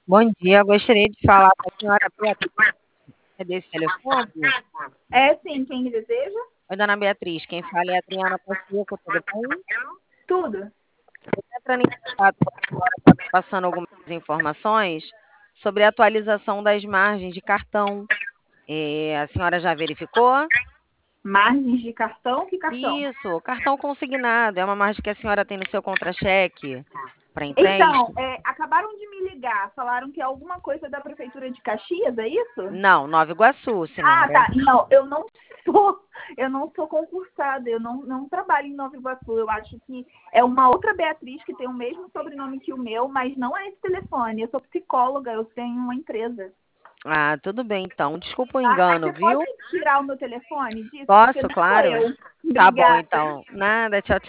Bom dia, gostaria de falar com a senhora Beatriz desse telefone. É sim, quem deseja? Oi, dona Beatriz, quem fala é a Adriana Pacheco, tudo bem? Tudo. Estou entrando em contato com a senhora, passando algumas informações sobre a atualização das margens de cartão. A senhora já verificou? Margens de cartão? Que cartão? Isso, cartão consignado, é uma margem que a senhora tem no seu contra-cheque para Então, empréstimo? acabaram de me ligar, falaram que é alguma coisa da Prefeitura de Caxias, é isso? Não, Nova Iguaçu, Ah, senhora. tá. Não, eu não sou concursada, eu não trabalho em Nova Iguaçu. Eu acho que é uma outra Beatriz que tem o mesmo sobrenome que o meu, mas não é esse telefone. Eu sou psicóloga, eu tenho uma empresa. Ah, tudo bem então. Desculpa o Tá? Aí engano, você pode viu? tirar o meu telefone disso, porque Posso, não sou claro. eu. Tá bom, Obrigada. então. Nada, tchau, tchau.